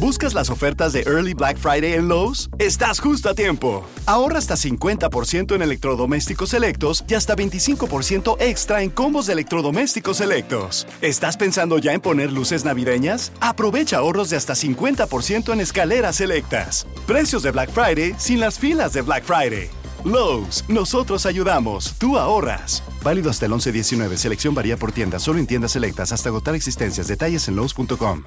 ¿Buscas las ofertas de Early Black Friday en Lowe's? Estás justo a tiempo. Ahorra hasta 50% en electrodomésticos selectos y hasta 25% extra en combos de electrodomésticos selectos. ¿Estás pensando ya en poner luces navideñas? Aprovecha ahorros de hasta 50% en escaleras selectas. Precios de Black Friday sin las filas de Black Friday. Lowe's, nosotros ayudamos, tú ahorras. Válido hasta el 11/19. Selección varía por tienda, solo en tiendas selectas hasta agotar existencias. Detalles en lowes.com.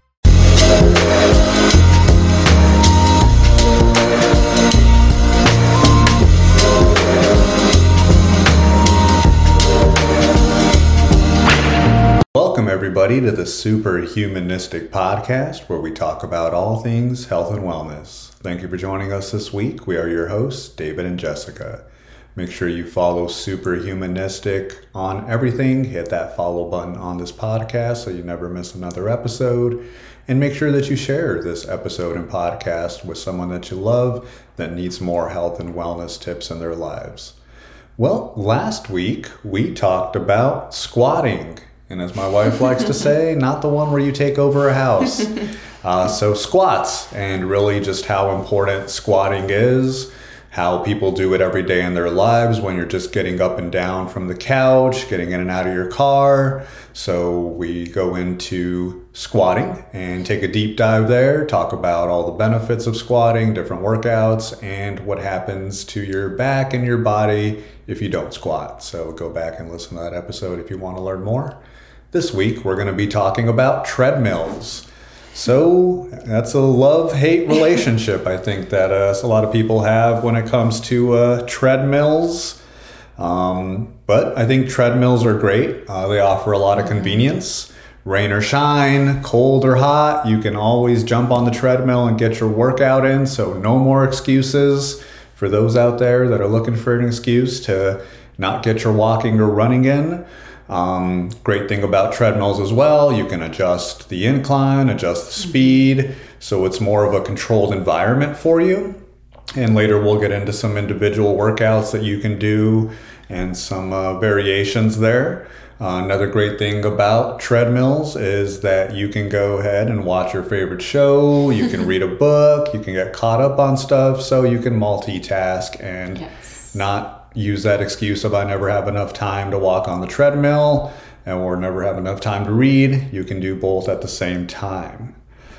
Welcome, everybody, to the Superhumanistic Podcast, where we talk about all things health and wellness. Thank you for joining us this week. We are your hosts, David and Jessica. Make sure you follow Superhumanistic on everything. Hit that follow button on this podcast so you never miss another episode. And make sure that you share this episode and podcast with someone that you love that needs more health and wellness tips in their lives. Well, last week we talked about squatting. And as my wife likes to say, not the one where you take over a house. So squats, and really just how important squatting is, how people do it every day in their lives when you're just getting up and down from the couch, getting in and out of your car. So we go into squatting and take a deep dive there, talk about all the benefits of squatting, different workouts, and what happens to your back and your body if you don't squat. So go back and listen to that episode if you want to learn more. This week, we're going to be talking about treadmills. So that's a love-hate relationship, I think, that a lot of people have when it comes to treadmills. But I think treadmills are great. They offer a lot of convenience. Rain or shine, cold or hot, you can always jump on the treadmill and get your workout in. So no more excuses for those out there that are looking for an excuse to not get your walking or running in. Great thing about treadmills as well, you can adjust the incline, adjust the speed, so it's more of a controlled environment for you. And later we'll get into some individual workouts that you can do and some variations there. Another great thing about treadmills is that you can go ahead and watch your favorite show, you can read a book, you can get caught up on stuff, so you can multitask and not use that excuse of I never have enough time to walk on the treadmill or never have enough time to read. You can do both at the same time.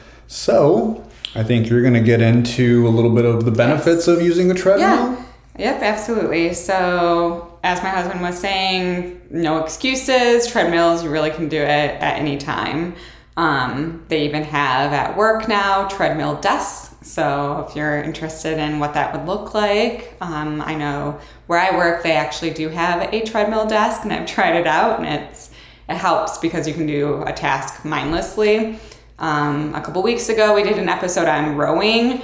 So I think you're going to get into a little bit of the benefits of using the treadmill. Yeah. Yep, absolutely. So as my husband was saying, no excuses. Treadmills, you really can do it at any time. They even have at work now treadmill desks. So if you're interested in what that would look like, I know where I work, they actually do have a treadmill desk, and I've tried it out, and it helps because you can do a task mindlessly. A couple weeks ago, we did an episode on rowing.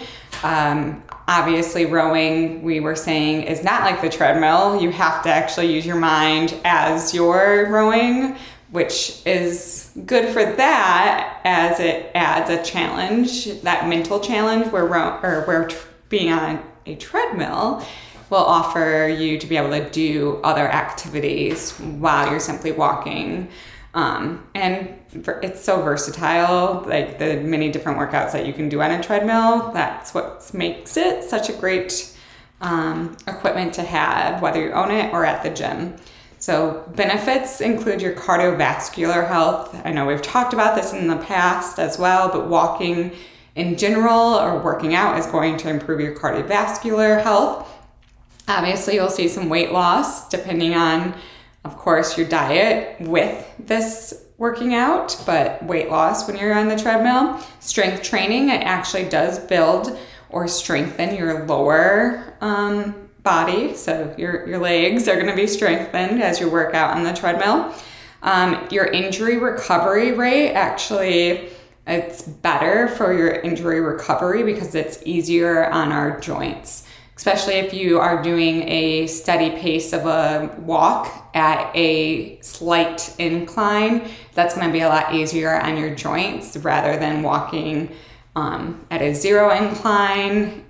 Obviously, rowing, we were saying, is not like the treadmill. You have to actually use your mind as you're rowing, which is good for that, as it adds a challenge, that mental challenge where being on a treadmill will offer you to be able to do other activities while you're simply walking. And it's so versatile, like the many different workouts that you can do on a treadmill. That's what makes it such a great equipment to have, whether you own it or at the gym. So benefits include your cardiovascular health. I know we've talked about this in the past as well, but walking in general or working out is going to improve your cardiovascular health. Obviously, you'll see some weight loss depending on, of course, your diet with this working out, but weight loss when you're on the treadmill. Strength training, it actually does build or strengthen your lower body. So your legs are going to be strengthened as you work out on the treadmill. Your injury recovery rate, actually, it's better for your injury recovery because it's easier on our joints, especially if you are doing a steady pace of a walk at a slight incline. That's going to be a lot easier on your joints rather than walking at a zero incline.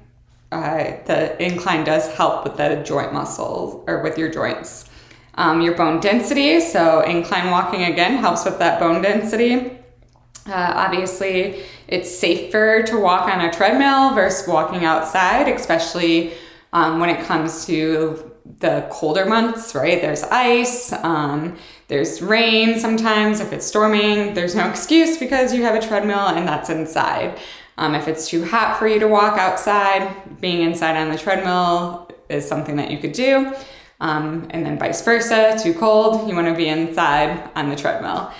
The incline does help with the joint muscles or with your joints. Your bone density, so incline walking again helps with that bone density. Obviously, it's safer to walk on a treadmill versus walking outside, especially when it comes to the colder months, right? There's ice, there's rain sometimes. If it's storming, there's no excuse because you have a treadmill and that's inside. If it's too hot for you to walk outside, being inside on the treadmill is something that you could do. And then vice versa, too cold, you want to be inside on the treadmill.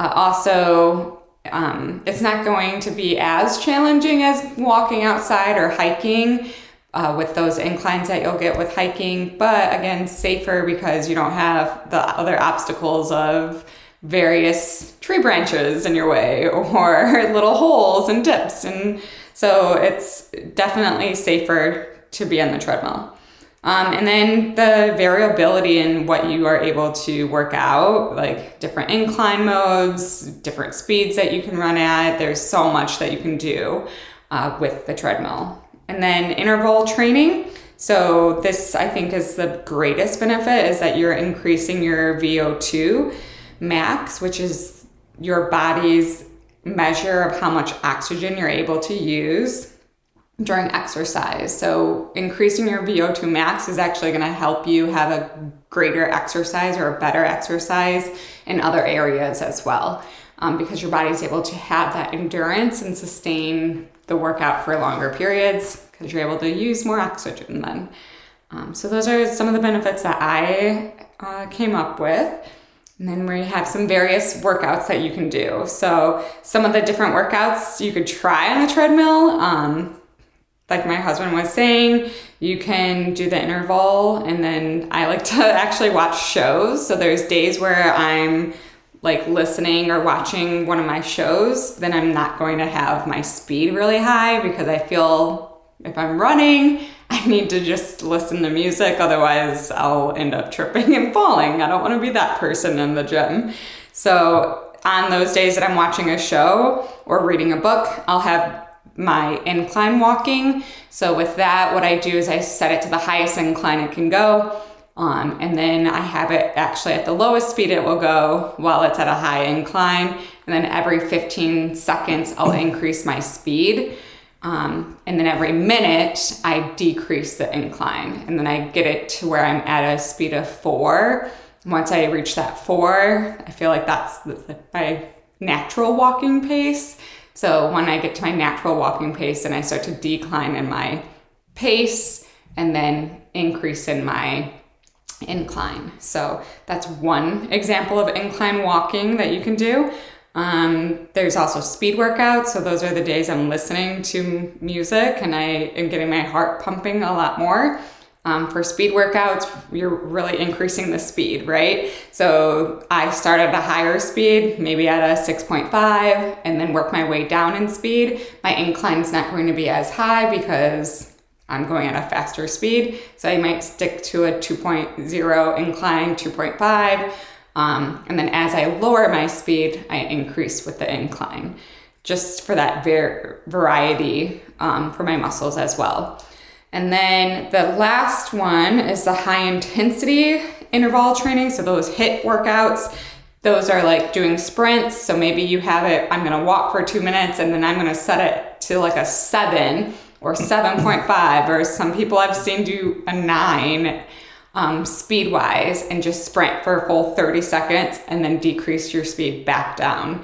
It's not going to be as challenging as walking outside or hiking with those inclines that you'll get with hiking, but again, safer because you don't have the other obstacles of various tree branches in your way or little holes and dips. And so it's definitely safer to be on the treadmill. And then the variability in what you are able to work out, like different incline modes, different speeds that you can run at. There's so much that you can do with the treadmill. And then interval training. So this, I think, is the greatest benefit, is that you're increasing your VO2 max, which is your body's measure of how much oxygen you're able to use during exercise. So increasing your VO2 max is actually going to help you have a greater exercise or a better exercise in other areas as well, because your body's able to have that endurance and sustain the workout for longer periods because you're able to use more oxygen then. So those are some of the benefits that I came up with. And then we have some various workouts that you can do. So some of the different workouts you could try on the treadmill, like my husband was saying, you can do the interval, and then I like to actually watch shows. So there's days where I'm like listening or watching one of my shows, then I'm not going to have my speed really high because I feel if I'm running, I need to just listen to music. Otherwise, I'll end up tripping and falling. I don't want to be that person in the gym. So on those days that I'm watching a show or reading a book, I'll have my incline walking. So with that, what I do is I set it to the highest incline it can go. And then I have it actually at the lowest speed it will go while it's at a high incline. And then every 15 seconds, I'll increase my speed. And then every minute, I decrease the incline. And then I get it to where I'm at a speed of 4. Once I reach that 4, I feel like that's my natural walking pace. So when I get to my natural walking pace, then I start to decline in my pace and then increase in my incline. So that's one example of incline walking that you can do. There's also speed workouts. So those are the days I'm listening to music and I am getting my heart pumping a lot more. For speed workouts, you're really increasing the speed, right? So I start at a higher speed, maybe at a 6.5, and then work my way down in speed. My incline is not going to be as high because I'm going at a faster speed. So I might stick to a 2.0 incline, 2.5. And then as I lower my speed, I increase with the incline, just for that variety for my muscles as well. And then the last one is the high intensity interval training. So those HIIT workouts, those are like doing sprints. So maybe you have it, I'm going to walk for 2 minutes and then I'm going to set it to like a 7 or 7.5, or some people I've seen do a 9 speed wise and just sprint for a full 30 seconds and then decrease your speed back down.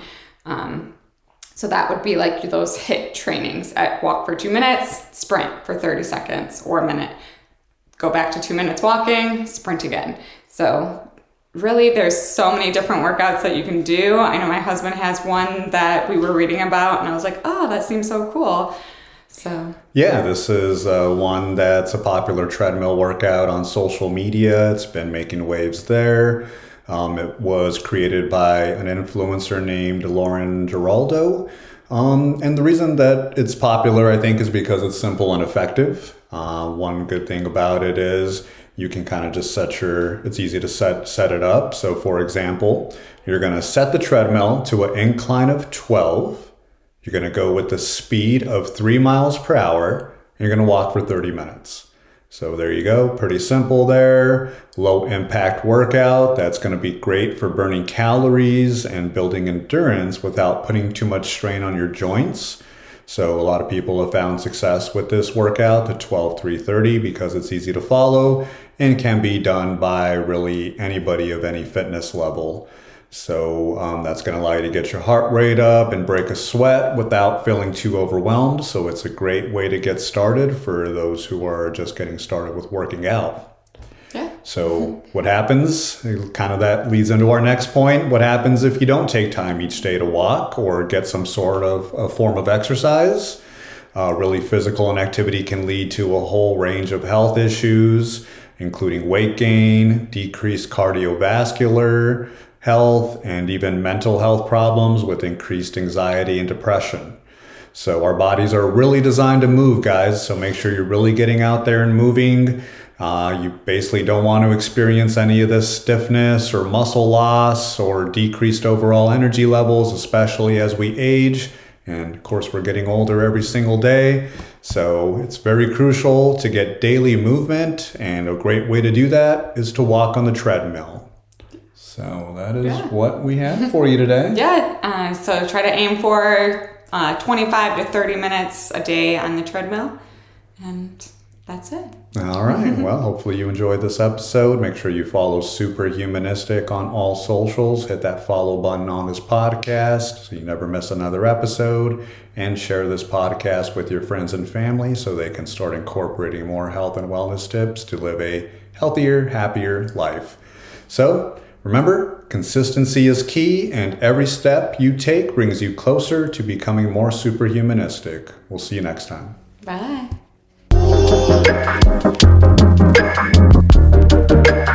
So that would be like those HIIT trainings. I walk for 2 minutes, sprint for 30 seconds or a minute, go back to 2 minutes walking, sprint again. So really there's so many different workouts that you can do. I know my husband has one that we were reading about and I was like, oh, that seems so cool. So yeah, this is one that's a popular treadmill workout on social media. It's been making waves there. It was created by an influencer named Lauren Giraldo. And the reason that it's popular, I think, is because it's simple and effective. One good thing about it is you can kind of just it's easy to set it up. So for example, you're going to set the treadmill to an incline of 12. You're going to go with the speed of 3 miles per hour. And you're going to walk for 30 minutes. So there you go. Pretty simple there. Low impact workout. That's going to be great for burning calories and building endurance without putting too much strain on your joints. So a lot of people have found success with this workout, the 12-3-30, because it's easy to follow and can be done by really anybody of any fitness level. So that's going to allow you to get your heart rate up and break a sweat without feeling too overwhelmed. So it's a great way to get started for those who are just getting started with working out. Yeah. So what happens, kind of that leads into our next point. What happens if you don't take time each day to walk or get some sort of a form of exercise? Really physical inactivity can lead to a whole range of health issues, including weight gain, decreased cardiovascular health, and even mental health problems with increased anxiety and depression. So our bodies are really designed to move, guys. So make sure you're really getting out there and moving. You basically don't want to experience any of this stiffness or muscle loss or decreased overall energy levels, especially as we age. And of course, we're getting older every single day. So it's very crucial to get daily movement. And a great way to do that is to walk on the treadmill. So that is what we have for you today. Yeah. So try to aim for 25 to 30 minutes a day on the treadmill. And that's it. All right. Well, hopefully you enjoyed this episode. Make sure you follow Superhumanistic on all socials. Hit that follow button on this podcast so you never miss another episode. And share this podcast with your friends and family so they can start incorporating more health and wellness tips to live a healthier, happier life. So remember, consistency is key, and every step you take brings you closer to becoming more superhumanistic. We'll see you next time. Bye.